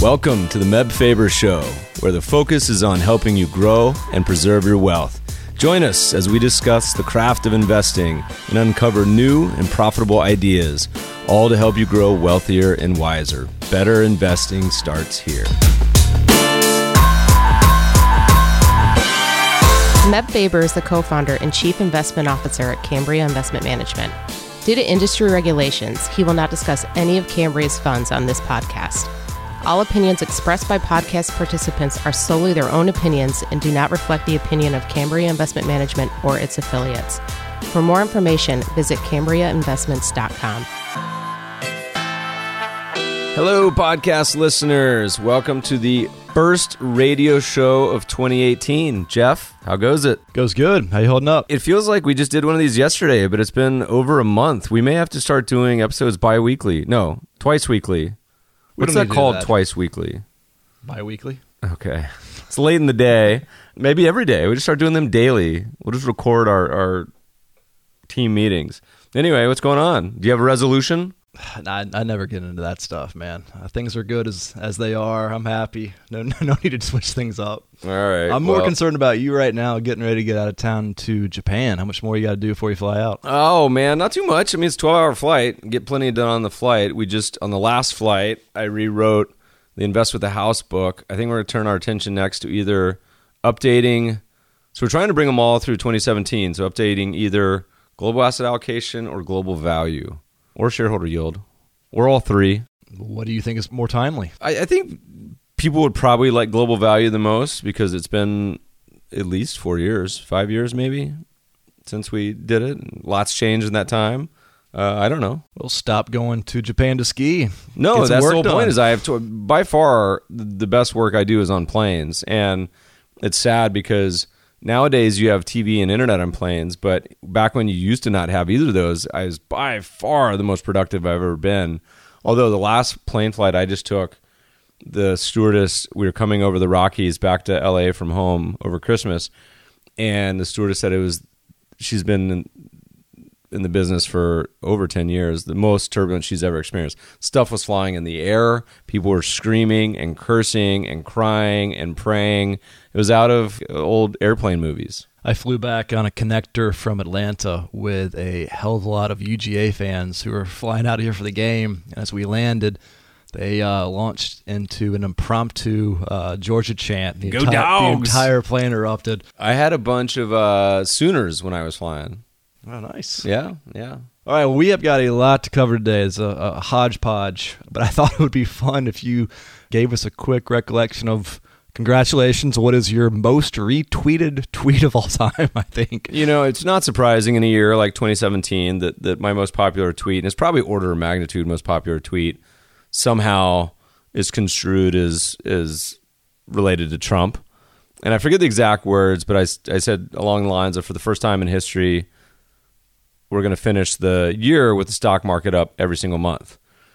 Welcome to the Meb Faber Show, where the focus is on helping you grow and preserve your wealth. Join us as we discuss the craft of investing and uncover new and profitable ideas, all to help you grow wealthier and wiser. Better investing starts here. Meb Faber is the co-founder and chief investment officer at Cambria Investment Management. Due to industry regulations, he will not discuss any of Cambria's funds on this podcast. All opinions expressed by podcast participants are solely their own opinions and do not reflect the opinion of Cambria Investment Management or its affiliates. For more information, visit CambriaInvestments.com. Hello, podcast listeners. Welcome to the first radio show of 2018. Jeff, how goes it? Goes good. How you holding up? It feels like we just did one of these yesterday, but it's been over a month. We may have to start doing episodes bi-weekly. No, twice weekly. What's that called, twice weekly? Bi-weekly. Okay. It's late in the day. Maybe every day. We just start doing them daily. We'll just record our team meetings. Anyway, what's going on? Do you have a resolution? I never get into that stuff, man. Things are good as they are. I'm happy. No need to switch things up. All right. I'm more concerned about you right now getting ready to get out of town to Japan. How much more you got to do before you fly out? Oh, man, not too much. I mean, it's a 12-hour flight. Get plenty done on the flight. On the last flight, I rewrote the Invest with the House book. I think we're going to turn our attention next to either updating. So we're trying to bring them all through 2017. So updating either global asset allocation or global value. Or shareholder yield, or all three. What do you think is more timely? I think people would probably like global value the most because it's been at least 4 years, 5 years maybe, since we did it. Lots changed in that time. I don't know. We'll stop going to Japan to ski. No, that's the whole point. Is I have by far the best work I do is on planes, and it's sad because nowadays you have TV and internet on planes, but back when you used to not have either of those, I was by far the most productive I've ever been. Although the last plane flight I just took, the stewardess, we were coming over the Rockies back to LA from home over Christmas, and the stewardess said she's been in the business for over 10 years, the most turbulent she's ever experienced. Stuff was flying in the air. People were screaming and cursing and crying and praying. It was out of old airplane movies. I flew back on a connector from Atlanta with a hell of a lot of UGA fans who were flying out here for the game. And as we landed, they launched into an impromptu Georgia chant. Go Dogs! The entire plane erupted. I had a bunch of Sooners when I was flying. Oh, nice. Yeah. All right, well, we have got a lot to cover today. It's a hodgepodge, but I thought it would be fun if you gave us a quick recollection of congratulations. What is your most retweeted tweet of all time, I think? You know, it's not surprising in a year like 2017 that my most popular tweet, and it's probably order of magnitude most popular tweet, somehow is construed as related to Trump. And I forget the exact words, but I said along the lines of, for the first time in history, we're going to finish the year with the stock market up every single month.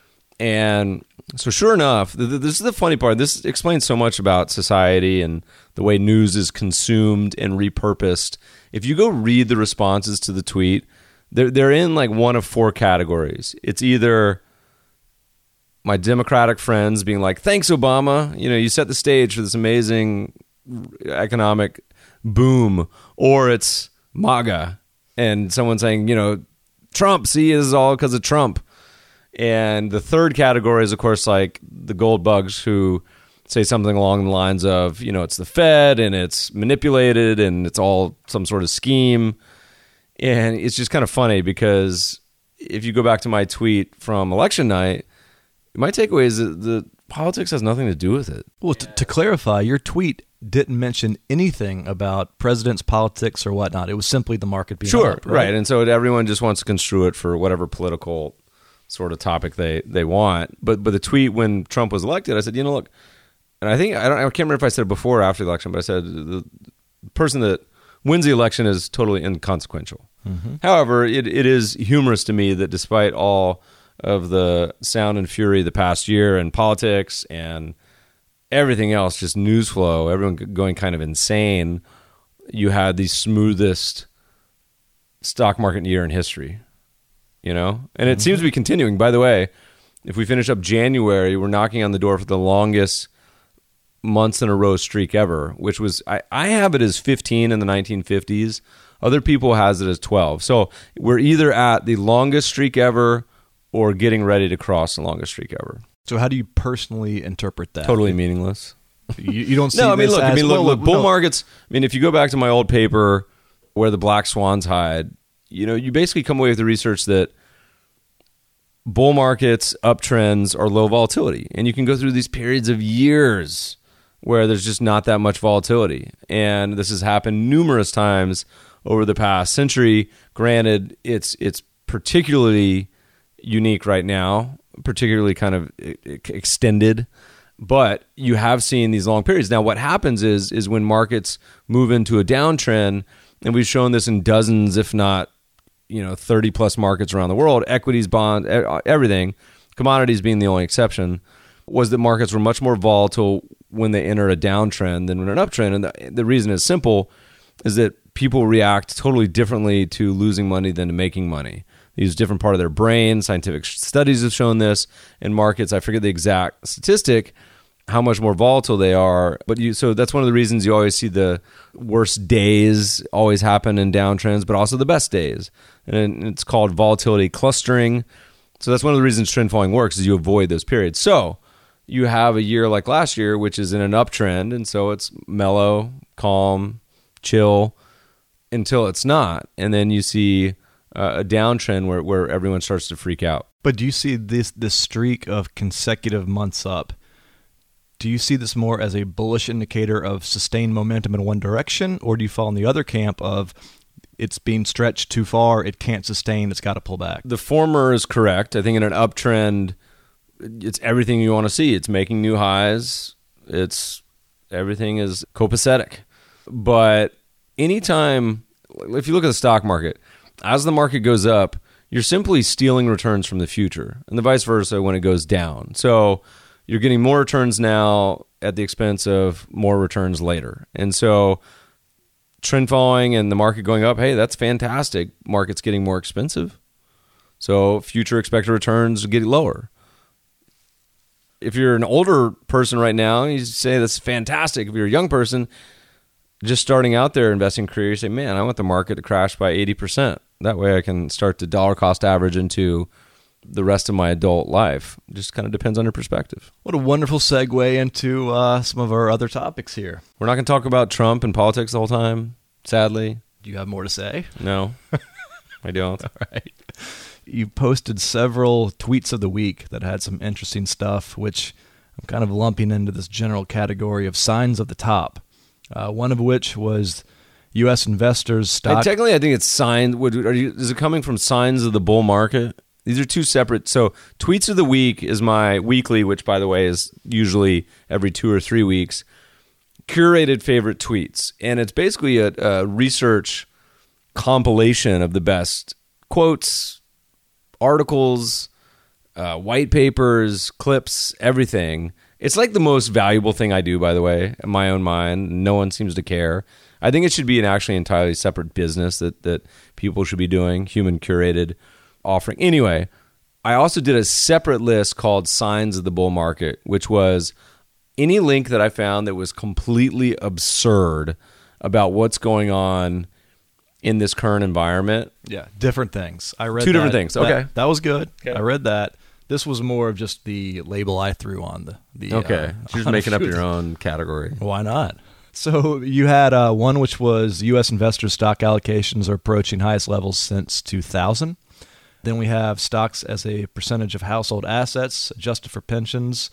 And so sure enough, this is the funny part. This explains so much about society and the way news is consumed and repurposed. If you go read the responses to the tweet, they're in like one of four categories. It's either my Democratic friends being like, thanks, Obama. You know, you set the stage for this amazing economic boom. Or it's MAGA. And someone saying, you know, Trump, see, this is all because of Trump. And the third category is, of course, like the gold bugs who say something along the lines of, you know, it's the Fed and it's manipulated and it's all some sort of scheme. And it's just kind of funny because if you go back to my tweet from election night, my takeaway is that the politics has nothing to do with it. Well, to clarify, your tweet didn't mention anything about president's politics or whatnot. It was simply the market being up, right? And so everyone just wants to construe it for whatever political sort of topic they want. But the tweet when Trump was elected, I said, you know, look, and I can't remember if I said it before or after the election, but I said the person that wins the election is totally inconsequential. Mm-hmm. However, it is humorous to me that despite all of the sound and fury of the past year and politics and everything else, just news flow, everyone going kind of insane, you had the smoothest stock market year in history, you know? And it seems to be continuing. By the way, if we finish up January, we're knocking on the door for the longest months in a row streak ever, which was, I have it as 15 in the 1950s. Other people has it as 12. So we're either at the longest streak ever or getting ready to cross the longest streak ever. So how do you personally interpret that? Totally meaningless. You don't see No, I mean, this look, as, bull markets, I mean, if you go back to my old paper where the black swans hide, you basically come away with the research that bull markets, uptrends are low volatility. And you can go through these periods of years where there's just not that much volatility. And this has happened numerous times over the past century. Granted, it's particularly unique right now, particularly kind of extended, but you have seen these long periods. Now, what happens is when markets move into a downtrend, and we've shown this in dozens, if not 30 plus markets around the world, equities, bonds, everything, commodities being the only exception, was that markets were much more volatile when they enter a downtrend than when an uptrend. And the reason is simple, is that people react totally differently to losing money than to making money. They use a different part of their brain. Scientific studies have shown this. In markets, I forget the exact statistic, how much more volatile they are. So that's one of the reasons you always see the worst days always happen in downtrends, but also the best days. And it's called volatility clustering. So that's one of the reasons trend following works, is you avoid those periods. So you have a year like last year, which is in an uptrend, and so it's mellow, calm, chill, until it's not. And then you see a downtrend where everyone starts to freak out. But do you see this streak of consecutive months up? Do you see this more as a bullish indicator of sustained momentum in one direction, or do you fall in the other camp of it's being stretched too far, it can't sustain, it's got to pull back? The former is correct. I think in an uptrend, it's everything you want to see. It's making new highs. Everything is copacetic. But anytime, if you look at the stock market, as the market goes up, you're simply stealing returns from the future, and the vice versa when it goes down. So you're getting more returns now at the expense of more returns later. And so trend following and the market going up, hey, that's fantastic. Market's getting more expensive. So future expected returns get lower. If you're an older person right now, you say that's fantastic. If you're a young person just starting out there investing career, you say, man, I want the market to crash by 80%. That way I can start to dollar cost average into the rest of my adult life. It just kind of depends on your perspective. What a wonderful segue into some of our other topics here. We're not going to talk about Trump and politics the whole time, sadly. Do you have more to say? No, I don't. All right. You posted several tweets of the week that had some interesting stuff, which I'm kind of lumping into this general category of signs of the top. One of which was U.S. investors' stock. And technically, I think it's signs. Is it coming from signs of the bull market? These are two separate. So tweets of the week is my weekly, which, by the way, is usually every 2 or 3 weeks, curated favorite tweets. And it's basically a research compilation of the best quotes, articles, white papers, clips, everything. It's like the most valuable thing I do, by the way, in my own mind. No one seems to care. I think it should be an actually entirely separate business that people should be doing, human curated offering. Anyway, I also did a separate list called Signs of the Bull Market, which was any link that I found that was completely absurd about what's going on in this current environment. Yeah, different things. I read two different things. Okay. That was good. Okay. I read that. This was more of just the label I threw on the okay. You're just making up your own category. Why not? So you had one which was U.S. investors' stock allocations are approaching highest levels since 2000. Then we have stocks as a percentage of household assets adjusted for pensions.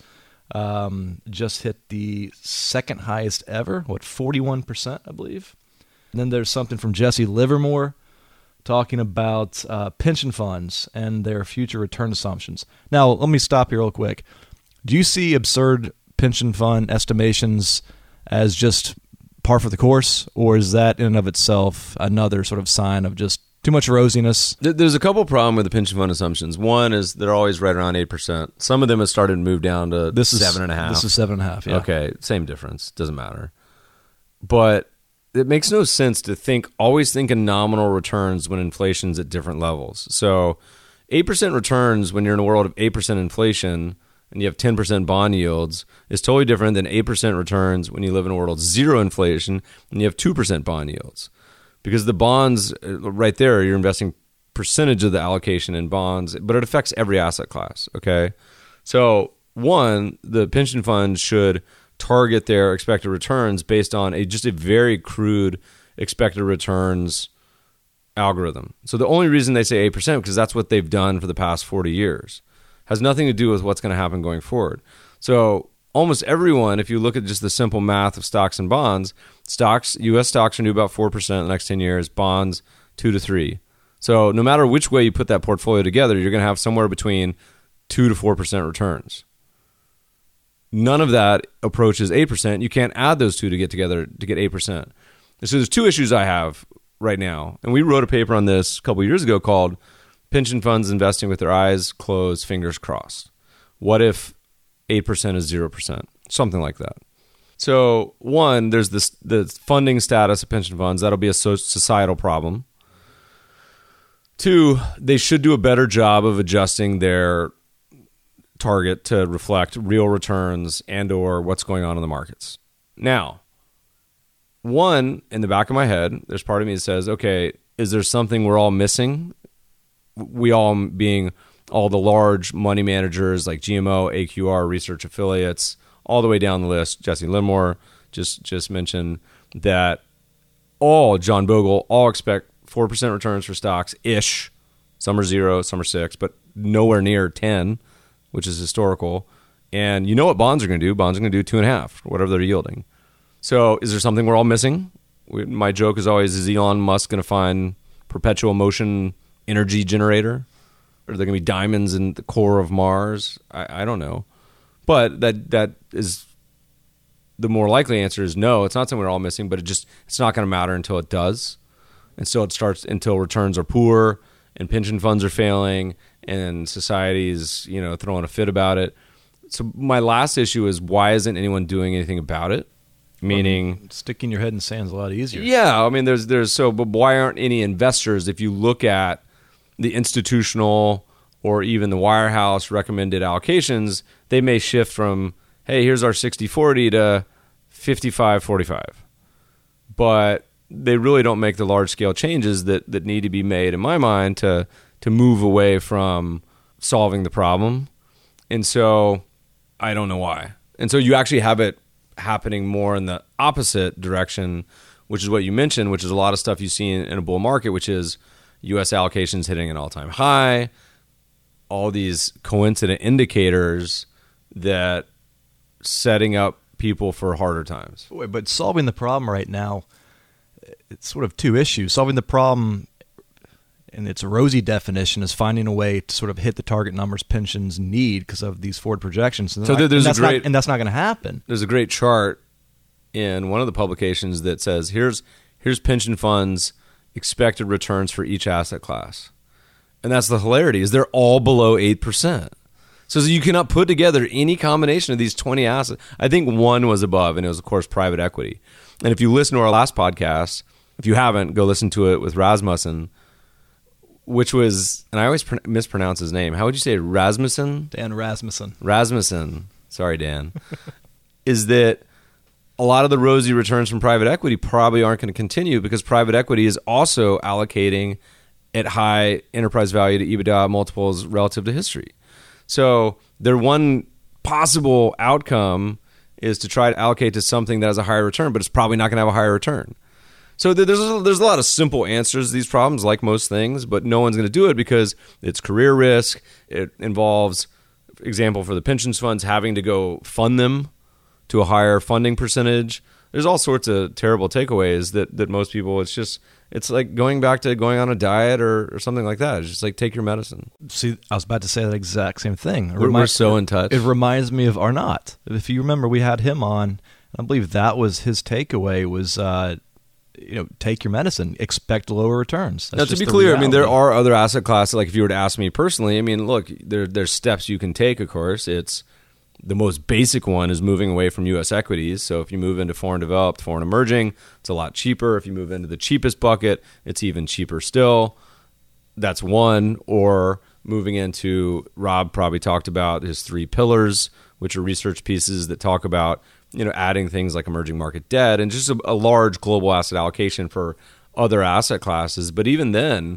Just hit the second highest ever, 41%, I believe. And then there's something from Jesse Livermore talking about pension funds and their future return assumptions. Now, let me stop here real quick. Do you see absurd pension fund estimations as just par for the course, or is that in and of itself another sort of sign of just too much rosiness? There's a couple problems with the pension fund assumptions. One is they're always right around 8%. Some of them have started to move down to 7.5%. This is 7.5%, yeah. Okay, same difference. Doesn't matter. But it makes no sense to always think in nominal returns when inflation's at different levels. So 8% returns when you're in a world of 8% inflation and you have 10% bond yields is totally different than 8% returns when you live in a world of zero inflation and you have 2% bond yields. Because the bonds, right there, you're investing percentage of the allocation in bonds, but it affects every asset class, okay? So, one, the pension funds should target their expected returns based on just a very crude expected returns algorithm. So the only reason they say 8% because that's what they've done for the past 40 years. Has nothing to do with what's going to happen going forward. So almost everyone, if you look at just the simple math of stocks and bonds, U.S. stocks are due about 4% in the next 10 years, bonds 2 to 3. So no matter which way you put that portfolio together, you're going to have somewhere between 2 to 4% returns. None of that approaches 8%. You can't add those two to get together to get 8%. And so there's two issues I have right now. And we wrote a paper on this a couple of years ago called Pension Funds Investing with Their Eyes Closed, Fingers Crossed. What if 8% is 0%? Something like that. So one, there's the funding status of pension funds. That'll be a societal problem. Two, they should do a better job of adjusting their target to reflect real returns and or what's going on in the markets. Now, one, in the back of my head, there's part of me that says, okay, is there something we're all missing? We all being all the large money managers like GMO, AQR, research affiliates, all the way down the list. Jesse Livermore just mentioned that John Bogle, all expect 4% returns for stocks-ish. Some are 0, some are 6, but nowhere near 10, which is historical. And you know what bonds are going to do? Bonds are going to do 2.5, whatever they're yielding. So is there something we're all missing? My joke is always, is Elon Musk going to find perpetual motion energy generator? Are there going to be diamonds in the core of Mars? I don't know. But that is the more likely answer is no, it's not something we're all missing, but it's not going to matter until it does. And so it starts until returns are poor and pension funds are failing and society's, throwing a fit about it. So my last issue is why isn't anyone doing anything about it? Meaning sticking your head in the sand is a lot easier. Yeah, I mean but why aren't any investors, if you look at the institutional or even the wirehouse recommended allocations, they may shift from, hey, here's our 60-40 to 55-45. But they really don't make the large-scale changes that need to be made, in my mind, to move away from solving the problem. And so I don't know why. And so you actually have it happening more in the opposite direction, which is what you mentioned, which is a lot of stuff you see in a bull market, which is U.S. allocations hitting an all-time high, all these coincident indicators that setting up people for harder times. But solving the problem right now, it's sort of two issues. Solving the problem, in its rosy definition, is finding a way to sort of hit the target numbers pensions need because of these forward projections. And that's not going to happen. There's a great chart in one of the publications that says here's pension funds expected returns for each asset class. And that's the hilarity, is they're all below 8%. So you cannot put together any combination of these 20 assets. I think one was above, and it was, of course, private equity. And if you listen to our last podcast, if you haven't, go listen to it with Rasmussen, which was, and I always mispronounce his name. How would you say it? Rasmussen? Dan Rasmussen. Rasmussen. Sorry, Dan. Is that a lot of the rosy returns from private equity probably aren't going to continue because private equity is also allocating at high enterprise value to EBITDA multiples relative to history. So their one possible outcome is to try to allocate to something that has a higher return, but it's probably not going to have a higher return. So there's a lot of simple answers to these problems, like most things, but no one's going to do it because it's career risk. It involves, for example, for the pensions funds, having to go fund them to a higher funding percentage. There's all sorts of terrible takeaways that most people, it's like going back to going on a diet or something like that. It's just like take your medicine. See, I was about to say that exact same thing. We're so in touch. It reminds me of Arnott. If you remember, we had him on. I believe that was his takeaway was, take your medicine, expect lower returns. Now, to be clear, reality. I mean, there are other asset classes. Like if you were to ask me personally, I mean, look, there's steps you can take, of course. It's the most basic one is moving away from U.S. equities. So if you move into foreign developed, foreign emerging, it's a lot cheaper. If you move into the cheapest bucket, it's even cheaper still. That's one. Or moving into, Rob probably talked about his 3 pillars, which are research pieces that talk about, adding things like emerging market debt and just a large global asset allocation for other asset classes. But even then,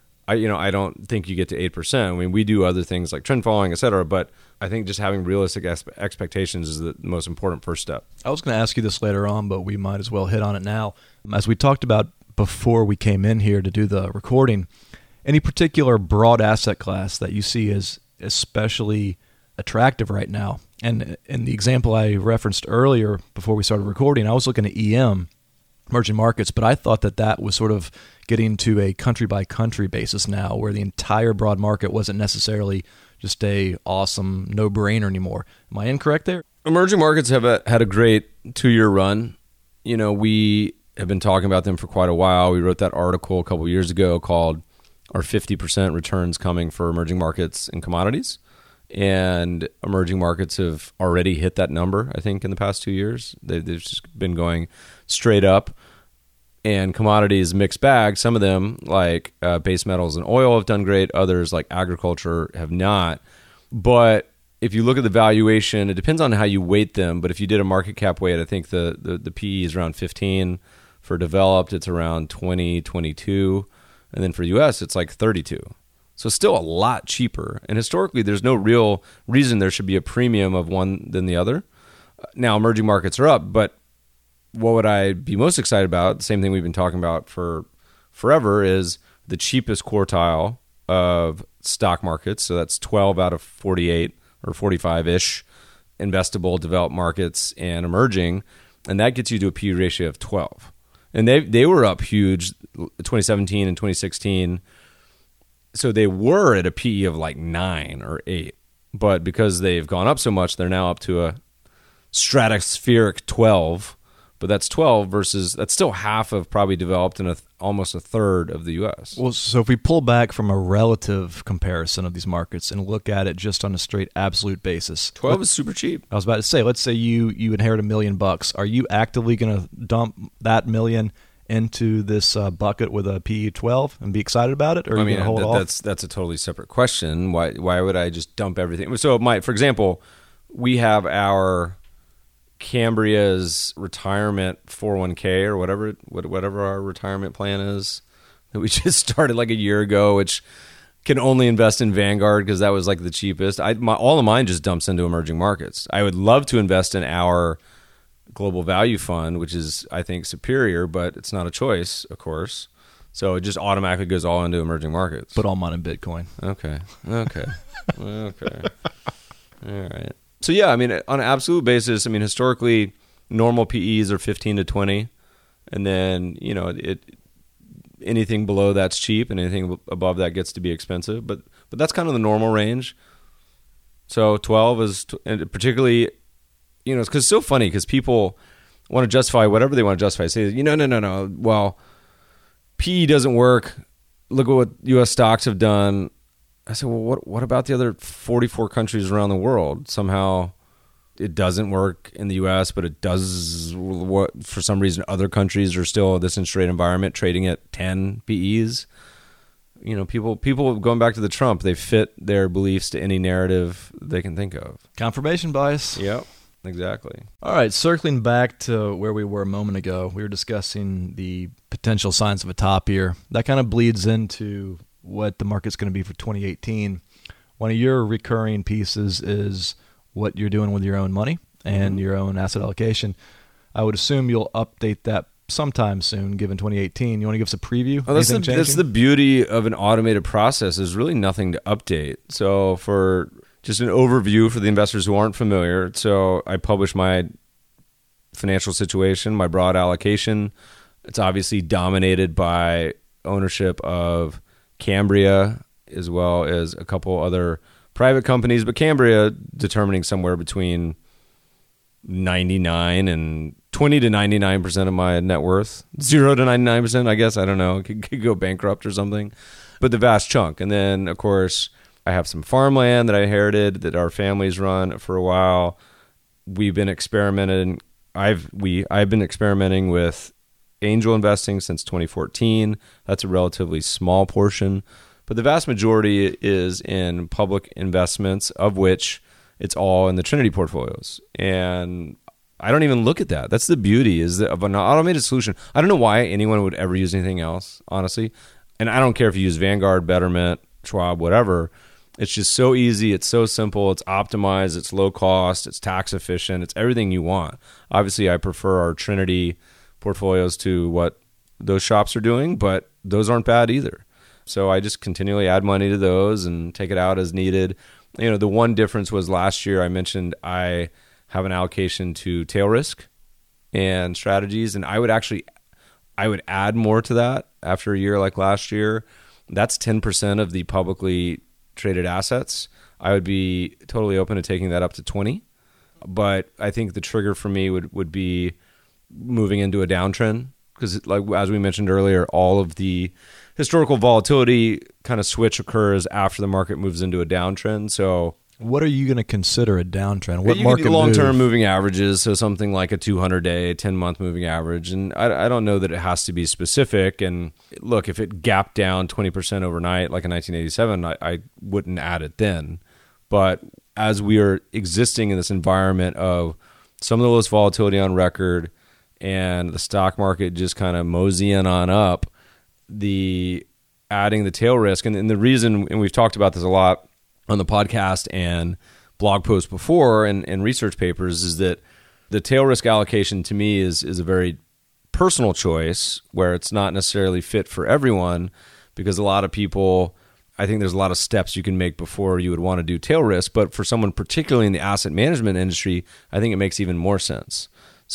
I don't think you get to 8%. I mean, we do other things like trend following, et cetera, but I think just having realistic expectations is the most important first step. I was going to ask you this later on, but we might as well hit on it now. As we talked about before we came in here to do the recording, any particular broad asset class that you see as especially attractive right now? And in the example I referenced earlier before we started recording, I was looking at EM, emerging markets, but I thought that was sort of getting to a country-by-country basis now, where the entire broad market wasn't necessarily just a awesome no-brainer anymore. Am I incorrect there? Emerging markets have had a great 2-year run. We have been talking about them for quite a while. We wrote that article a couple of years ago called "Are 50% Returns Coming for Emerging Markets and Commodities?" And emerging markets have already hit that number, I think, in the past 2 years. They've just been going straight up. And commodities, mixed bag. Some of them, like base metals and oil, have done great. Others, like agriculture, have not. But if you look at the valuation, it depends on how you weight them. But if you did a market cap weight, I think the PE is around 15. For developed, it's around 20, 22. And then for U.S., it's like 32. So still a lot cheaper. And historically, there's no real reason there should be a premium of one than the other. Now, emerging markets are up, but what would I be most excited about, the same thing we've been talking about for forever, is the cheapest quartile of stock markets. So that's 12 out of 48 or 45-ish investable developed markets and emerging. And that gets you to a PE ratio of 12. And they were up huge 2017 and 2016. So they were at a PE of like 9 or 8. But because they've gone up so much, they're now up to a stratospheric 12. But that's 12 versus, that's still half of probably developed and almost a third of the U.S. Well, so if we pull back from a relative comparison of these markets and look at it just on a straight absolute basis. 12 is super cheap. I was about to say, let's say you inherit $1 million. Are you actively going to dump that million into this bucket with a PE 12 and be excited about it? Or are you going to hold off? That's a totally separate question. Why would I just dump everything? So for example, we have our Cambria's retirement 401k or whatever our retirement plan is that we just started like a year ago, which can only invest in Vanguard because that was like the cheapest. All of mine just dumps into emerging markets. I would love to invest in our global value fund, which is, I think, superior, but it's not a choice, of course. So it just automatically goes all into emerging markets. Put all mine in Bitcoin. Okay. All right. So yeah, I mean, on an absolute basis, I mean, historically, normal PEs are 15 to 20, and then anything below that's cheap, and anything above that gets to be expensive. But that's kind of the normal range. So 12 is, and particularly, it's because it's so funny because people want to justify whatever they want to justify. Say, no. Well, PE doesn't work. Look at what U.S. stocks have done. I said, well, what about the other 44 countries around the world? Somehow it doesn't work in the U.S., but it does. What for some reason other countries are still this interest rate environment trading at 10 PEs. People going back to the Trump, they fit their beliefs to any narrative they can think of. Confirmation bias. Yep, exactly. All right, circling back to where we were a moment ago, we were discussing the potential signs of a top year. That kind of bleeds into what the market's going to be for 2018. One of your recurring pieces is what you're doing with your own money and your own asset allocation. I would assume you'll update that sometime soon, given 2018. You want to give us a preview? Oh, that's the beauty of an automated process. There's really nothing to update. So for just an overview for the investors who aren't familiar, so I publish my financial situation, my broad allocation. It's obviously dominated by ownership of Cambria, as well as a couple other private companies, but Cambria determining somewhere between 99 and 20 to 99% of my net worth. 0 to 99%, I guess. I don't know. It could go bankrupt or something. But the vast chunk. And then, of course, I have some farmland that I inherited that our families run for a while. We've been experimenting. I've been experimenting with angel investing since 2014. That's a relatively small portion, But the vast majority is in public investments, of which it's all in the Trinity portfolios. And I don't even look at that. That's the beauty of an automated solution. I don't know why anyone would ever use anything else, honestly. And I don't care if you use Vanguard, Betterment, Schwab, whatever. It's just so easy. It's so simple. It's optimized. It's low cost. It's tax efficient. It's everything you want. Obviously, I prefer our Trinity portfolios to what those shops are doing, but those aren't bad either. So I just continually add money to those and take it out as needed. The one difference was last year I mentioned I have an allocation to tail risk and strategies, and I would add more to that after a year like last year. That's 10% of the publicly traded assets. I would be totally open to taking that up to 20. But I think the trigger for me would be moving into a downtrend, because like as we mentioned earlier, all of the historical volatility kind of switch occurs after the market moves into a downtrend. So what are you going to consider a downtrend? What market long-term moving averages, so something like a 200-day, 10-month moving average. And I don't know that it has to be specific. And look, if it gapped down 20% overnight, like in 1987, I wouldn't add it then. But as we are existing in this environment of some of the lowest volatility on record and the stock market just kind of moseying on up, adding the tail risk, and the reason, and we've talked about this a lot on the podcast and blog posts before and research papers, is that the tail risk allocation to me is a very personal choice where it's not necessarily fit for everyone, because a lot of people, I think there's a lot of steps you can make before you would want to do tail risk. But for someone particularly in the asset management industry, I think it makes even more sense.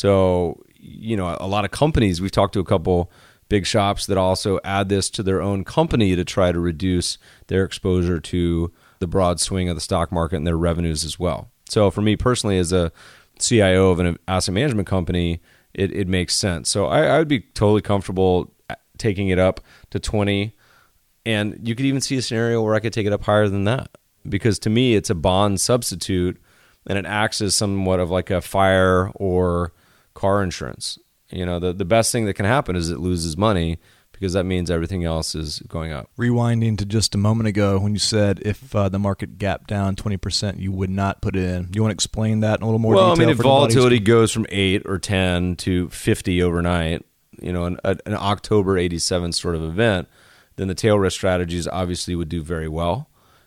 So, a lot of companies, we've talked to a couple big shops that also add this to their own company to try to reduce their exposure to the broad swing of the stock market and their revenues as well. So for me personally, as a CIO of an asset management company, it makes sense. So I would be totally comfortable taking it up to 20. And you could even see a scenario where I could take it up higher than that, because to me, it's a bond substitute and it acts as somewhat of like a fire or car insurance. The best thing that can happen is it loses money, because that means everything else is going up. Rewinding to just a moment ago when you said if the market gapped down 20%, you would not put it in. You want to explain that in a little more detail? Well, if volatility goes from 8 or 10 to 50 overnight, an October 87 sort of event, then the tail risk strategies obviously would do very well.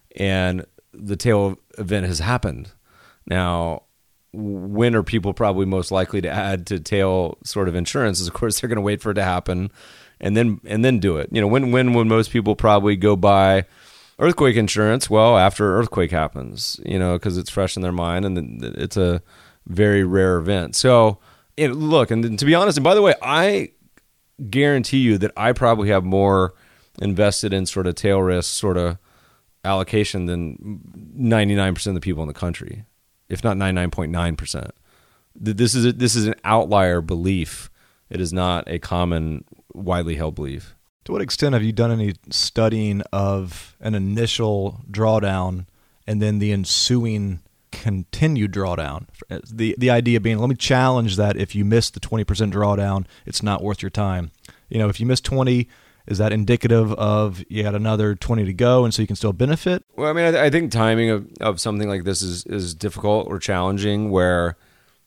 And the tail event has happened. Now, when are people probably most likely to add to tail sort of insurance? Is, of course, they're going to wait for it to happen and then do it. When would most people probably go buy earthquake insurance? Well, after earthquake happens, because it's fresh in their mind and it's a very rare event. So, look, and to be honest, and by the way, I guarantee you that I probably have more invested in sort of tail risk sort of allocation than 99% of the people in the country, if not 99.9%. This is an outlier belief. It is not a common, widely held belief. To what extent have you done any studying of an initial drawdown and then the ensuing continued drawdown? The idea being, let me challenge that if you miss the 20% drawdown, it's not worth your time. If you miss 20, is that indicative of you got another 20 to go and so you can still benefit? Well, I mean, I think timing of something like this is difficult or challenging, where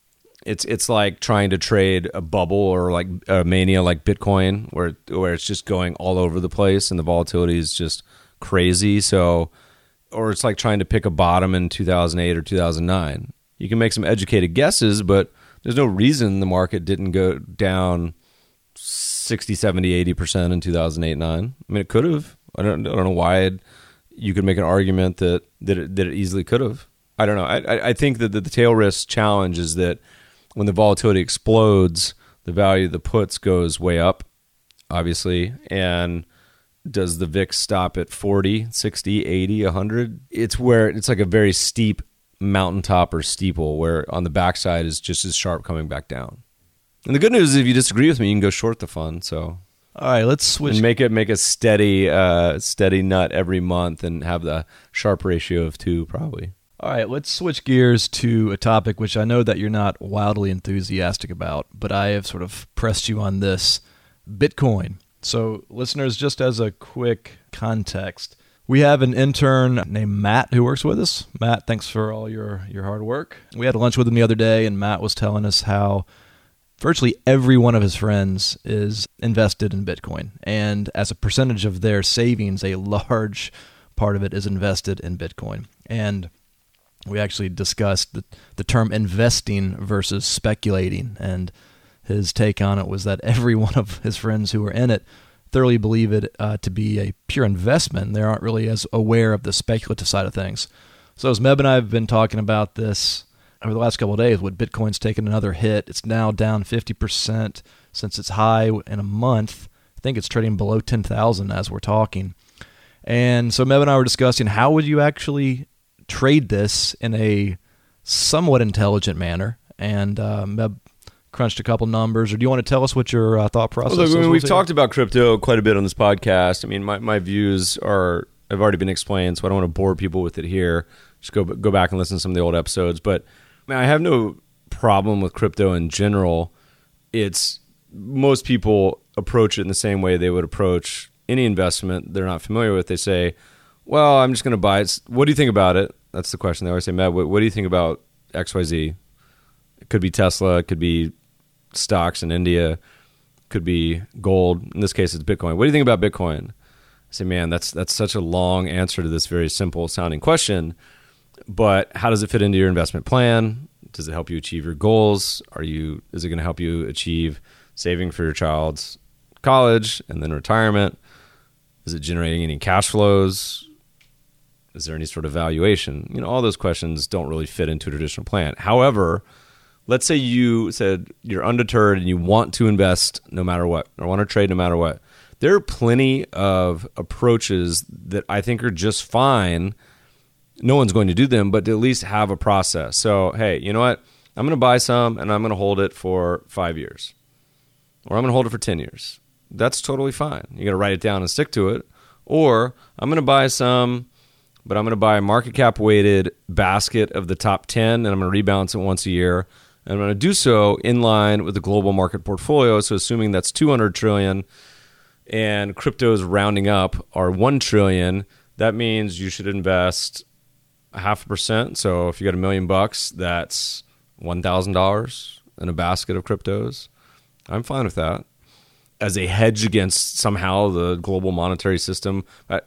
it's like trying to trade a bubble or like a mania like Bitcoin, where it's just going all over the place and the volatility is just crazy. So, or it's like trying to pick a bottom in 2008 or 2009. You can make some educated guesses, but there's no reason the market didn't go down 60, 70, 80% in 2008-9. I mean, it could have. I don't know why you could make an argument that it easily could have. I don't know. I think that the tail risk challenge is that when the volatility explodes, the value of the puts goes way up, obviously. And does the VIX stop at 40, 60, 80, 100? It's where it's like a very steep mountaintop or steeple, where on the backside is just as sharp coming back down. And the good news is, if you disagree with me, you can go short the fund. So, all right, let's switch. And make a steady nut every month, and have the Sharpe ratio of 2 probably. All right, let's switch gears to a topic which I know that you're not wildly enthusiastic about, but I have sort of pressed you on this: Bitcoin. So, listeners, just as a quick context, We have an intern named Matt who works with us. Matt, thanks for all your hard work. We had lunch with him the other day, and Matt was telling us how virtually every one of his friends is invested in Bitcoin. And as a percentage of their savings, a large part of it is invested in Bitcoin. And we actually discussed the term investing versus speculating. And his take on it was that every one of his friends who are in it thoroughly believe it to be a pure investment. They aren't really as aware of the speculative side of things. So as Meb and I have been talking about this over the last couple of days, when Bitcoin's taken another hit, it's now down 50% since its high in a month. I think it's trading below 10,000 as we're talking. And so Meb and I were discussing how would you actually trade this in a somewhat intelligent manner. And Meb crunched a couple numbers, or do you want to tell us what your thought process is? We've talked about crypto quite a bit on this podcast. I mean, my views have already been explained, so I don't want to bore people with it here. Just go back and listen to some of the old episodes. But I mean, I have no problem with crypto in general. It's most people approach it in the same way they would approach any investment they're not familiar with. They say, well, I'm just going to buy it. What do you think about it? That's the question. They always say, Matt, what do you think about XYZ? It could be Tesla. It could be stocks in India, could be gold. In this case, it's Bitcoin. What do you think about Bitcoin? I say, man, that's such a long answer to this very simple sounding question. But how does it fit into your investment plan? Does it help you achieve your goals? Is it going to help you achieve saving for your child's college and then retirement? Is it generating any cash flows? Is there any sort of valuation? All those questions don't really fit into a traditional plan. However, let's say you said you're undeterred and you want to invest no matter what, or want to trade no matter what. There are plenty of approaches that I think are just fine. No one's going to do them, but to at least have a process. So, hey, you know what? I'm going to buy some and I'm going to hold it for 5 years. Or I'm going to hold it for 10 years. That's totally fine. You got to write it down and stick to it. Or I'm going to buy some, but I'm going to buy a market cap weighted basket of the top 10 and I'm going to rebalance it once a year. And I'm going to do so in line with the global market portfolio. So assuming that's 200 trillion and crypto's rounding up are 1 trillion, that means you should invest 0.5%. So if you got $1 million, that's $1,000 in a basket of cryptos. I'm fine with that. As a hedge against somehow the global monetary system,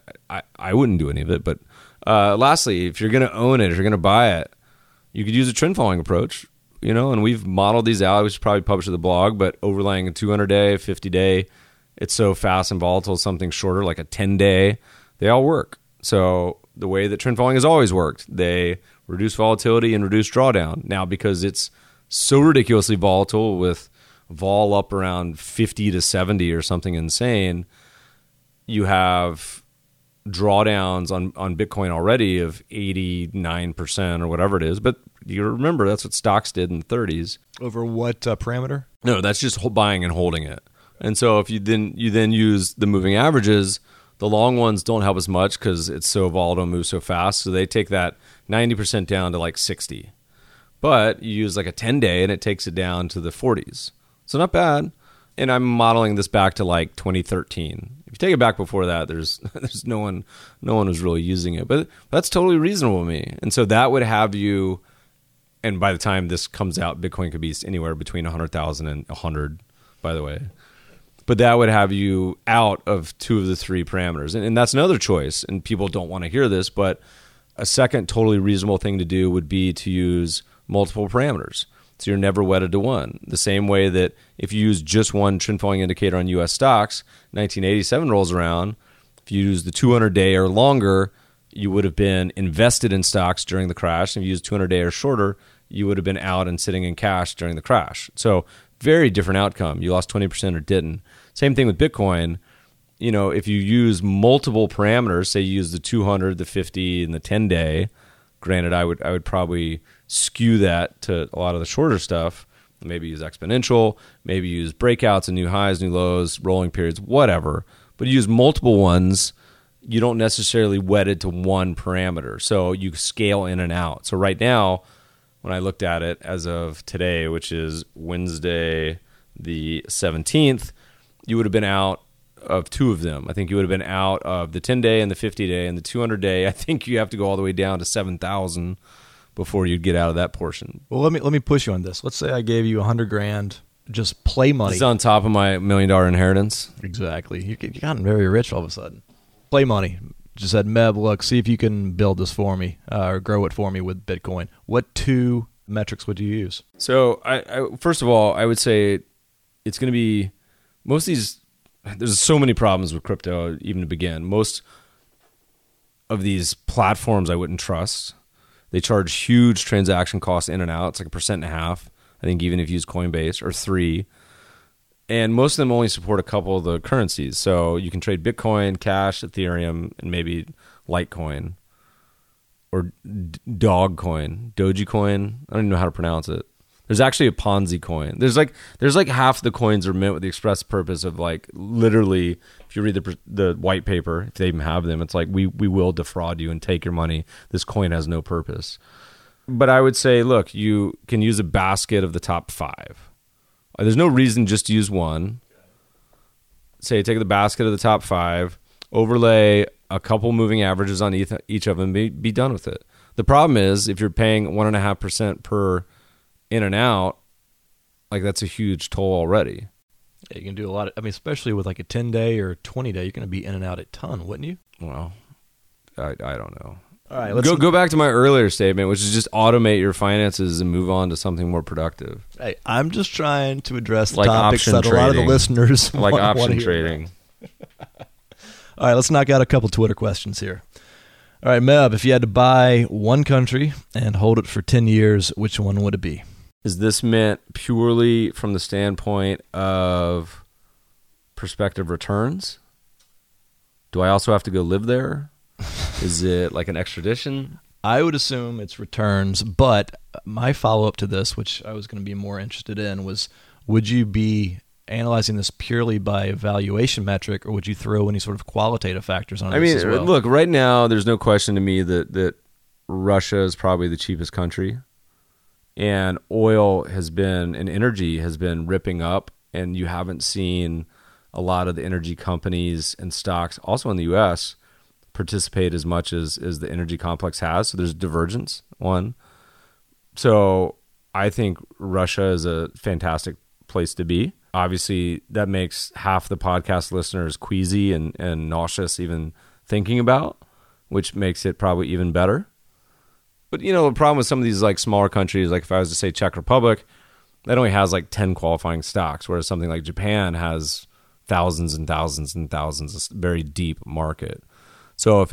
I wouldn't do any of it. But lastly, if you're going to own it, if you're going to buy it, you could use a trend following approach. And we've modeled these out. We should probably publish the blog, but overlaying a 200-day, 50-day, it's so fast and volatile. Something shorter, like a 10-day, they all work. So the way that trend following has always worked, they reduce volatility and reduce drawdown. Now, because it's so ridiculously volatile with vol up around 50 to 70 or something insane, you have drawdowns on Bitcoin already of 89% or whatever it is. But you remember that's what stocks did in the 30s. Over what parameter? No, that's just buying and holding it. And so if you then use the moving averages, the long ones don't help as much because it's so volatile and moves so fast. So they take that 90% down to like 60. But you use like a 10-day and it takes it down to the 40s. So not bad. And I'm modeling this back to like 2013. If you take it back before that, there's no one was really using it. But that's totally reasonable to me. And so that would have you, and by the time this comes out, Bitcoin could be anywhere between 100,000 and 100, by the way. But that would have you out of two of the three parameters. And that's another choice. And people don't want to hear this, but a second totally reasonable thing to do would be to use multiple parameters. So you're never wedded to one. The same way that if you use just one trend following indicator on U.S. stocks, 1987 rolls around. If you use the 200-day or longer, you would have been invested in stocks during the crash. If you use 200-day or shorter, you would have been out and sitting in cash during the crash. So very different outcome. You lost 20% or didn't. Same thing with Bitcoin. If you use multiple parameters, say you use the 200, the 50, and the 10-day, granted, I would probably skew that to a lot of the shorter stuff. Maybe use exponential, maybe use breakouts and new highs, new lows, rolling periods, whatever. But you use multiple ones, you don't necessarily wed it to one parameter. So you scale in and out. So right now, when I looked at it as of today, which is Wednesday the 17th, you would have been out of two of them. I think you would have been out of the 10-day and the 50-day, and the 200-day. I think you have to go all the way down to 7,000 before you'd get out of that portion. Well, let me push you on this. Let's say I gave you $100,000, just play money. It's on top of my $1 million inheritance. Exactly. You gotten very rich all of a sudden. Play money. Just said, Meb, look, see if you can build this for me or grow it for me with Bitcoin. What two metrics would you use? So, I first of all, I would say it's going to be most of these. There's so many problems with crypto, even to begin. Most of these platforms I wouldn't trust. They charge huge transaction costs in and out. It's like 1.5%. I think even if you use Coinbase, or 3%. And most of them only support a couple of the currencies. So you can trade Bitcoin, Cash, Ethereum, and maybe Litecoin or Dogecoin. I don't even know how to pronounce it. There's actually a Ponzi coin. There's like half the coins are meant with the express purpose of like literally, if you read the white paper, if they even have them, it's like we will defraud you and take your money. This coin has no purpose. But I would say, look, you can use a basket of the top 5. There's no reason just to use one. Say, take the basket of the top 5, overlay a couple moving averages on each of them, be done with it. The problem is, if you're paying 1.5% per in and out, like that's a huge toll already. Yeah, you can do a lot of, especially with like a 10-day or 20-day, you're going to be in and out a ton, wouldn't you? Well, I don't know. All right, let's go back to my earlier statement, which is just automate your finances and move on to something more productive. Hey, I'm just trying to address the like topics option that a lot of the listeners like want option to hear trading. All right, let's knock out a couple Twitter questions here. All right, Meb, if you had to buy one country and hold it for 10 years, which one would it be? Is this meant purely from the standpoint of prospective returns? Do I also have to go live there? Is it like an extradition? I would assume it's returns, but my follow-up to this, which I was going to be more interested in, was would you be analyzing this purely by a valuation metric, or would you throw any sort of qualitative factors on it as well? Look, right now, there's no question to me that Russia is probably the cheapest country, and oil and energy has been ripping up, and you haven't seen a lot of the energy companies and stocks, also in the U.S., participate as much as the energy complex has. So there's divergence, one. So I think Russia is a fantastic place to be. Obviously, that makes half the podcast listeners queasy and nauseous even thinking about, which makes it probably even better. But, the problem with some of these like smaller countries, like if I was to say Czech Republic, that only has like 10 qualifying stocks, whereas something like Japan has thousands and thousands and thousands, a very deep market. So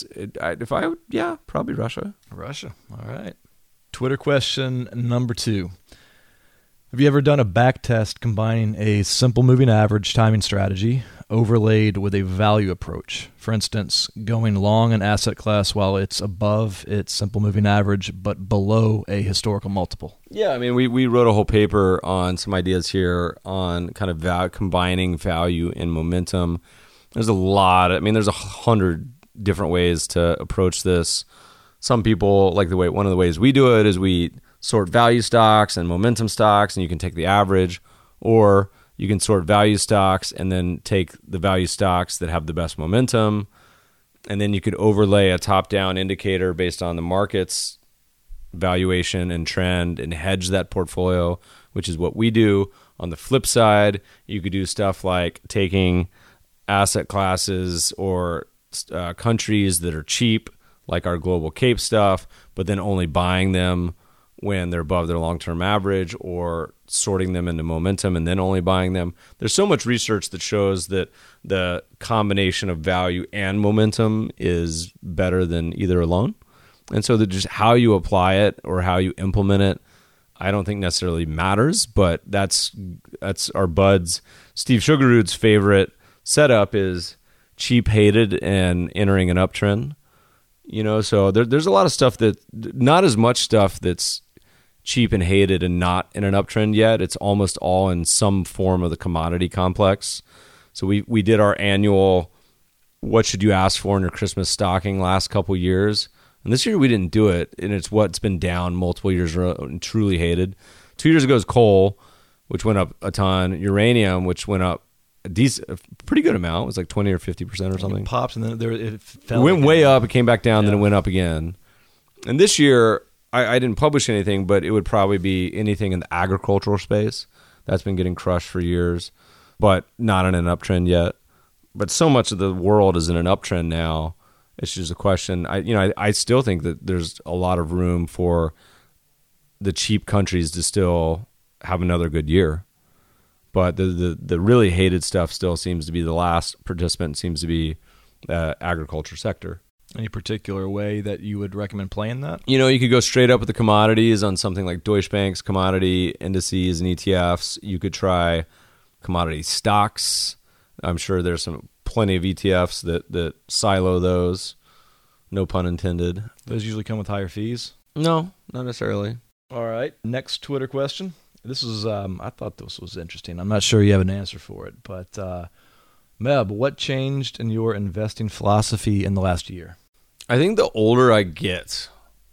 probably Russia. Russia. All right. Twitter question number 2. Have you ever done a back test combining a simple moving average timing strategy overlaid with a value approach? For instance, going long an asset class while it's above its simple moving average but below a historical multiple. Yeah, we wrote a whole paper on some ideas here on kind of combining value and momentum. There's a lot. There's 100 different ways to approach this. Some people like one of the ways we do it is we sort value stocks and momentum stocks, and you can take the average, or you can sort value stocks and then take the value stocks that have the best momentum, and then you could overlay a top-down indicator based on the market's valuation and trend and hedge that portfolio, which is what we do. On the flip side, you could do stuff like taking asset classes or countries that are cheap, like our global CAPE stuff, but then only buying them when they're above their long-term average, or sorting them into momentum and then only buying them. There's so much research that shows that the combination of value and momentum is better than either alone. And so just how you apply it or how you implement it, I don't think necessarily matters, but that's our buds. Steve Sugarroot's favorite setup is cheap hated and entering an uptrend. So there's a lot of stuff not as much stuff that's cheap and hated and not in an uptrend yet. It's almost all in some form of the commodity complex. So we did our annual what should you ask for in your Christmas stocking last couple years. And this year we didn't do it, and it's what's been down multiple years and truly hated. 2 years ago is coal, which went up a ton, uranium, which went up a pretty good amount. It was like 20 or 50% or something. It pops and then it fell. It went way up. It came back down, then it went up again. And this year, I didn't publish anything, but it would probably be anything in the agricultural space. That's been getting crushed for years, but not in an uptrend yet. But so much of the world is in an uptrend now. It's just a question. I still think that there's a lot of room for the cheap countries to still have another good year. But the really hated stuff still seems to be the last participant, seems to be the agriculture sector. Any particular way that you would recommend playing that? You could go straight up with the commodities on something like Deutsche Bank's commodity indices and ETFs. You could try commodity stocks. I'm sure there's plenty of ETFs that silo those. No pun intended. Those usually come with higher fees? No, not necessarily. All right. Next Twitter question. This is, I thought this was interesting. I'm not sure you have an answer for it, but Meb, what changed in your investing philosophy in the last year? I think the older I get,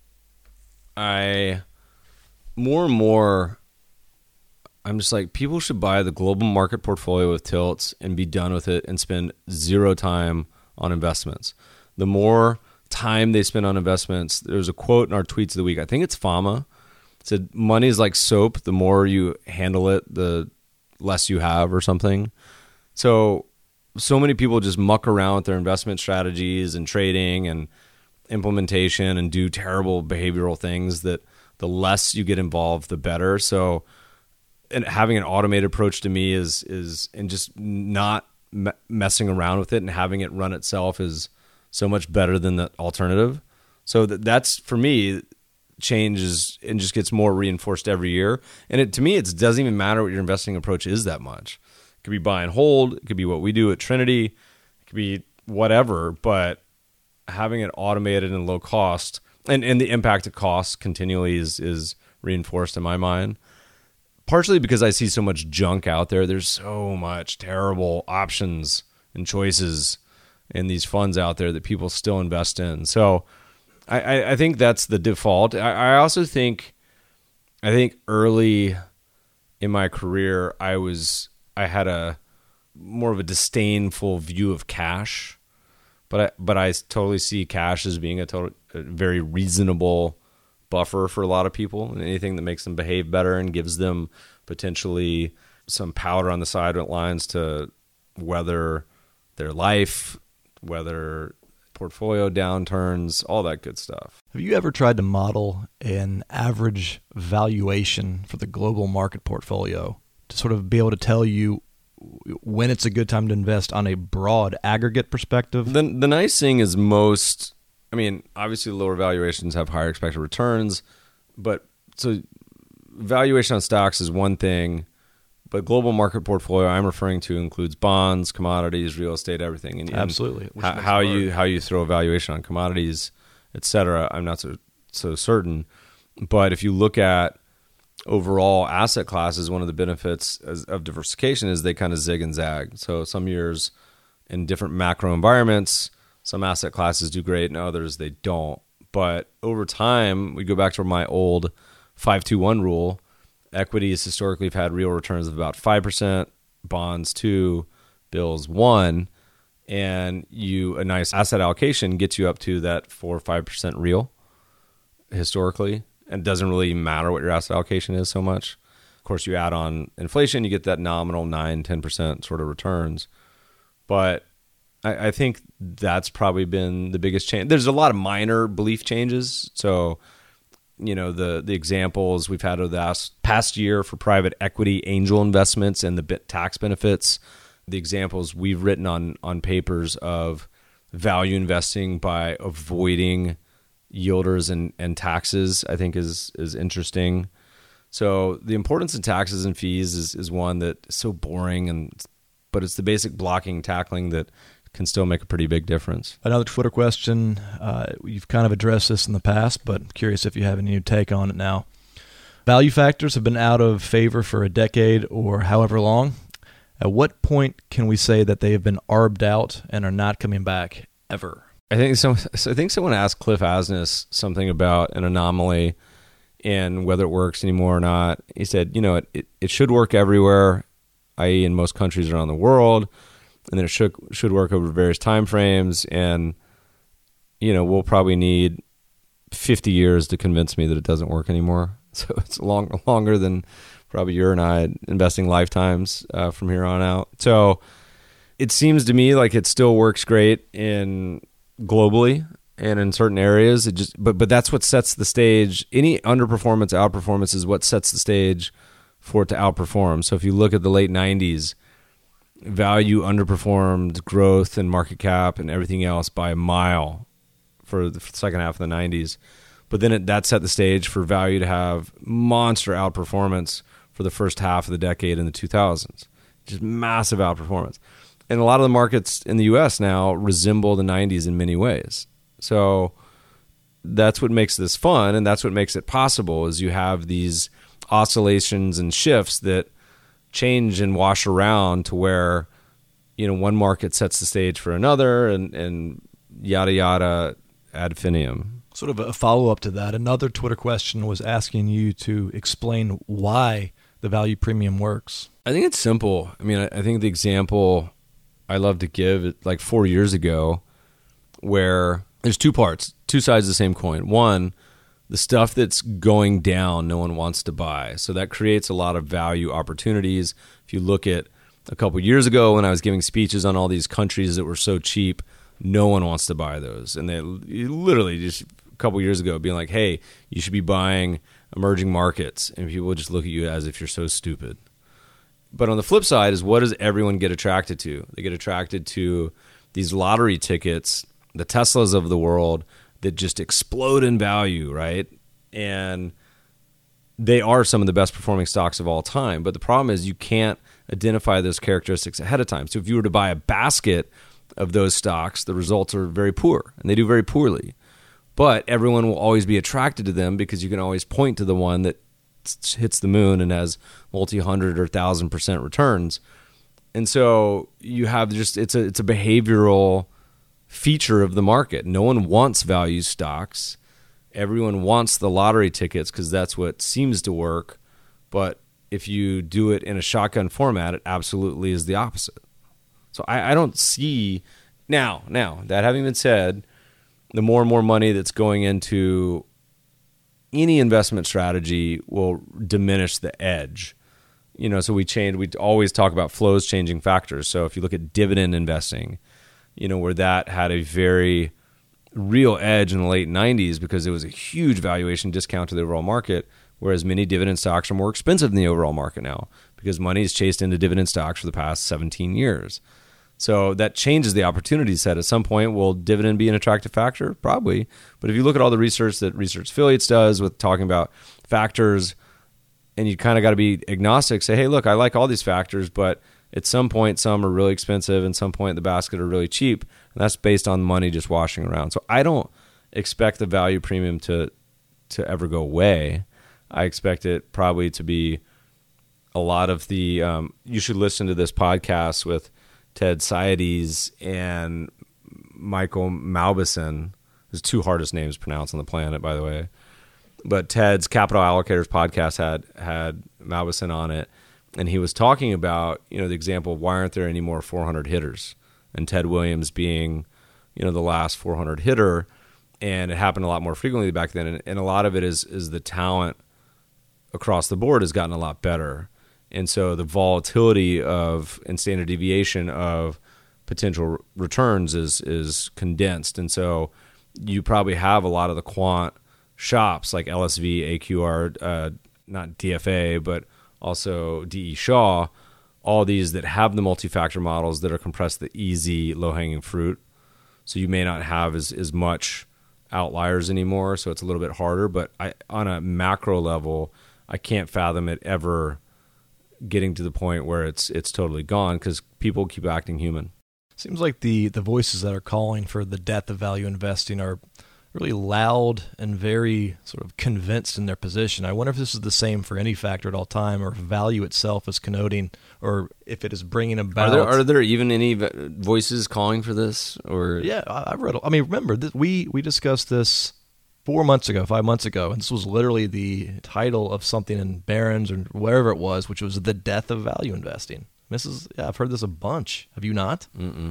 more and more, I'm just like, people should buy the global market portfolio with tilts and be done with it and spend zero time on investments. The more time they spend on investments, there's a quote in our tweets of the week. I think it's Fama. It said, money is like soap. The more you handle it, the less you have or something. So many people just muck around with their investment strategies and trading and implementation and do terrible behavioral things that the less you get involved, the better. So, and having an automated approach to me is and just not messing around with it and having it run itself is so much better than the alternative. So that's for me, changes and just gets more reinforced every year. And to me, it doesn't even matter what your investing approach is that much. It could be buy and hold. It could be what we do at Trinity. It could be whatever, but having it automated and low cost and the impact of cost continually is reinforced in my mind. Partially because I see so much junk out there. There's so much terrible options and choices in these funds out there that people still invest in. So I think that's the default. I also think early in my career, I had a more of a disdainful view of cash, but I totally see cash as being a very reasonable buffer for a lot of people, and anything that makes them behave better and gives them potentially some powder on the sidelines to weather their life, weather portfolio downturns, all that good stuff. Have you ever tried to model an average valuation for the global market portfolio to sort of be able to tell you when it's a good time to invest on a broad aggregate perspective? The nice thing is obviously lower valuations have higher expected returns, but so valuation on stocks is one thing, but global market portfolio I'm referring to includes bonds, commodities, real estate, everything. And absolutely. How you throw a valuation on commodities, et cetera, I'm not so certain. But if you look at overall asset classes, one of the benefits of diversification is they kind of zig and zag. So some years in different macro environments, some asset classes do great and others they don't. But over time, we go back to my old 5-2-1 rule. Equities historically have had real returns of about 5%, bonds 2%, bills 1%, and a nice asset allocation gets you up to that 4 or 5% real historically. And it doesn't really matter what your asset allocation is so much. Of course, you add on inflation, you get that nominal 9-10% sort of returns. But I think that's probably been the biggest change. There's a lot of minor belief changes. So, the examples we've had over the past year for private equity angel investments and the tax benefits, the examples we've written on papers of value investing by avoiding yielders and taxes, I think is interesting. So the importance of taxes and fees is one that is so boring, but it's the basic blocking and tackling that can still make a pretty big difference. Another Twitter question. You've kind of addressed this in the past, but I'm curious if you have any new take on it now. Value factors have been out of favor for a decade or however long. At what point can we say that they have been arbed out and are not coming back ever? I think someone asked Cliff Asness something about an anomaly and whether it works anymore or not. He said, it should work everywhere. i.e. in most countries around the world, and then it should work over various time frames. And, we'll probably need 50 years to convince me that it doesn't work anymore. So it's longer than probably you and I investing lifetimes from here on out. So it seems to me like it still works great in globally and in certain areas. But that's what sets the stage. Any underperformance, outperformance is what sets the stage for it to outperform. So if you look at the late 90s, value underperformed growth and market cap and everything else by a mile for the second half of the 90s. But then that set the stage for value to have monster outperformance for the first half of the decade in the 2000s. Just massive outperformance. And a lot of the markets in the U.S. now resemble the 90s in many ways. So that's what makes this fun, and that's what makes it possible, is you have these oscillations and shifts that change and wash around to where, one market sets the stage for another, and yada, yada, ad infinitum. Sort of a follow-up to that, another Twitter question was asking you to explain why the value premium works. I think it's simple. I mean, I think the example I love to give, like 4 years ago, where there's two parts, two sides of the same coin. One, the stuff that's going down, no one wants to buy. So that creates a lot of value opportunities. If you look at a couple years ago when I was giving speeches on all these countries that were so cheap, no one wants to buy those. And they literally just a couple years ago being like, hey, you should be buying emerging markets. And people would just look at you as if you're so stupid. But on the flip side is, what does everyone get attracted to? They get attracted to these lottery tickets, the Teslas of the world, that just explode in value, right? And they are some of the best performing stocks of all time. But the problem is you can't identify those characteristics ahead of time. So if you were to buy a basket of those stocks, the results are very poor, and they do very poorly. But everyone will always be attracted to them because you can always point to the one that hits the moon and has multi-100 or 1,000% returns. And so you have just it's a behavioral feature of the market. No one wants value stocks. Everyone wants the lottery tickets because that's what seems to work. But if you do it in a shotgun format, it absolutely is the opposite. So I don't see now, that having been said, the more and more money that's going into any investment strategy will diminish the edge. So we always talk about flows changing factors. So if you look at dividend investing, where that had a very real edge in the late 90s because it was a huge valuation discount to the overall market, whereas many dividend stocks are more expensive than the overall market now because money is chased into dividend stocks for the past 17 years. So that changes the opportunity set. At some point, will dividend be an attractive factor? Probably. But if you look at all the research that Research Affiliates does with talking about factors, and you kind of got to be agnostic, say, hey, look, I like all these factors, but at some point, some are really expensive, and some point in the basket are really cheap. And that's based on money just washing around. So I don't expect the value premium to ever go away. I expect it probably to be a lot of the you should listen to this podcast with Ted Seides and Michael Mauboussin. His two hardest names to pronounce on the planet, by the way. But Ted's Capital Allocators podcast had Mauboussin on it, and he was talking about the example of why aren't there any more 400 hitters, and Ted Williams being the last 400 hitter, and it happened a lot more frequently back then, and a lot of it is the talent across the board has gotten a lot better. And so the volatility and standard deviation of potential returns is condensed. And so you probably have a lot of the quant shops like LSV, AQR, not DFA, but also DE Shaw, all these that have the multi-factor models that are compressed the easy, low-hanging fruit. So you may not have as much outliers anymore, so it's a little bit harder. But on a macro level, I can't fathom it ever getting to the point where it's totally gone because people keep acting human. Seems like the voices that are calling for the death of value investing are really loud and very sort of convinced in their position. I wonder if this is the same for any factor at all time, or if value itself is connoting, or if it is bringing about. Are there even any voices calling for this? Or yeah, I've read. I mean, remember we discussed this 5 months ago, and this was literally the title of something in Barron's or wherever it was, which was the death of value investing. I've heard this a bunch. Have you not?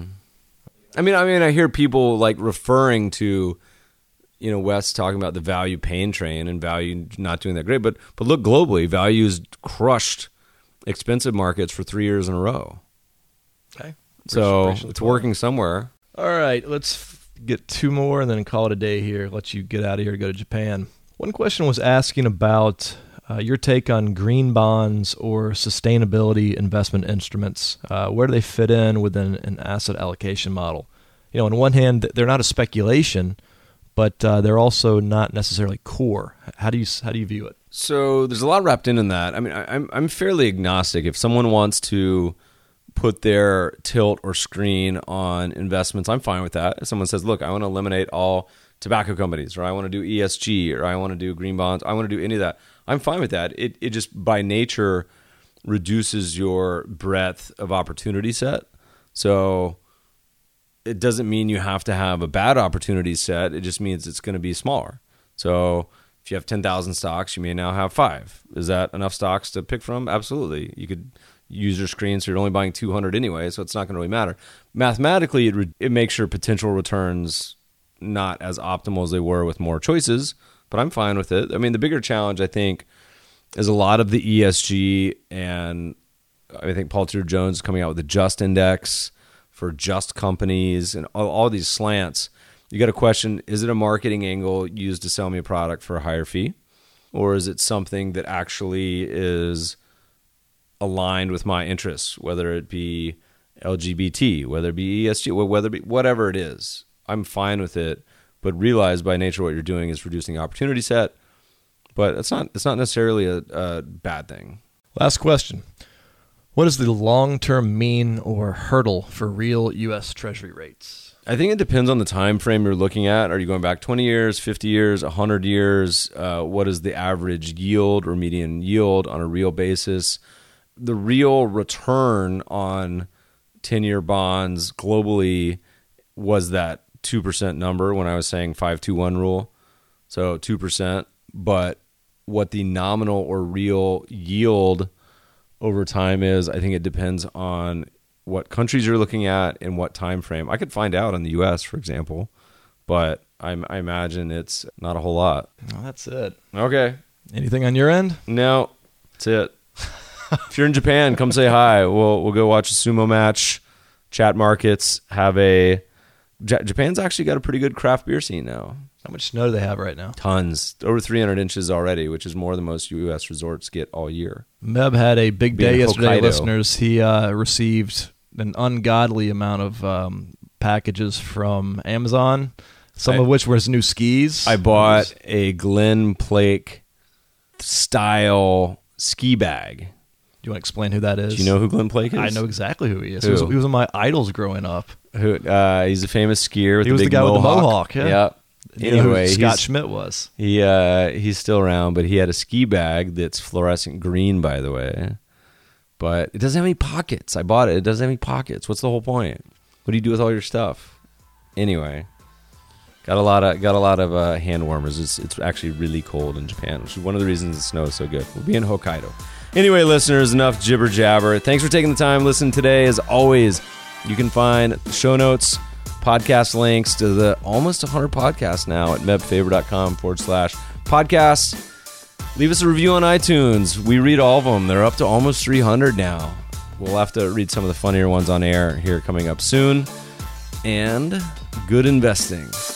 I mean, I hear people like referring to, Wes talking about the value pain train and value not doing that great. But look globally, value's crushed expensive markets for 3 years in a row. Okay. So it's working somewhere. All right, let's get two more and then call it a day here. Let you get out of here to go to Japan. One question was asking about your take on green bonds or sustainability investment instruments. Where do they fit in within an asset allocation model? On one hand, they're not a speculation, but they're also not necessarily core. How do you view it? So there's a lot wrapped in that. I mean, I'm fairly agnostic. If someone wants to put their tilt or screen on investments, I'm fine with that. If someone says, look, I want to eliminate all tobacco companies, or I want to do ESG, or I want to do green bonds, I want to do any of that, I'm fine with that. It just by nature reduces your breadth of opportunity set. So it doesn't mean you have to have a bad opportunity set. It just means it's going to be smaller. So if you have 10,000 stocks, you may now have 5. Is that enough stocks to pick from? Absolutely. You could use your screen, so you're only buying 200 anyway, so it's not going to really matter. Mathematically, it makes your potential returns not as optimal as they were with more choices, but I'm fine with it. I mean, the bigger challenge, I think, is a lot of the ESG, and I think Paul Tudor Jones is coming out with the Just Index for just companies and all these slants. You got to question, is it a marketing angle used to sell me a product for a higher fee? Or is it something that actually is aligned with my interests, whether it be LGBT, whether it be ESG, whether it be whatever it is? I'm fine with it, but realize by nature what you're doing is reducing the opportunity set. But it's not necessarily a bad thing. Last question. What is the long-term mean or hurdle for real U.S. Treasury rates? I think it depends on the time frame you're looking at. Are you going back 20 years, 50 years, 100 years? What is the average yield or median yield on a real basis? The real return on 10-year bonds globally was that 2% number when I was saying 5-2-1 rule. So 2%. But what the nominal or real yield over time is, I think it depends on what countries you're looking at and what time frame. I could find out in the U.S., for example, but I imagine it's not a whole lot. Well, that's it. Okay. Anything on your end? No, that's it. If you're in Japan, come say hi. We'll go watch a sumo match, chat markets, Japan's actually got a pretty good craft beer scene now. How much snow do they have right now? Tons. Over 300 inches already, which is more than most U.S. resorts get all year. Meb had a big day yesterday, Hokkaido. listeners. He received an ungodly amount of packages from Amazon, some of which were his new skis. I bought a Glenn Plake style ski bag. Do you want to explain who that is? Do you know who Glenn Plake is? I know exactly who he is. Who? He was one of my idols growing up. He's a famous skier with He was the big the guy mohawk. with the mohawk, yeah. Yep. You know Anyway, who Scott Schmidt was. He's still around, but he had a ski bag that's fluorescent green, by the way. But it doesn't have any pockets. I bought it. It doesn't have any pockets. What's the whole point? What do you do with all your stuff? Anyway, got a lot of hand warmers. It's actually really cold in Japan, which is one of the reasons the snow is so good. We'll be in Hokkaido. Anyway, listeners, enough jibber jabber. Thanks for taking the time to listen today. As always, you can find show notes, podcast links to the almost 100 podcasts now at mebfavorite.com/podcasts. Leave us a review on iTunes. We read all of them. They're up to almost 300 now. We'll have to read some of the funnier ones on air here coming up soon. And good investing.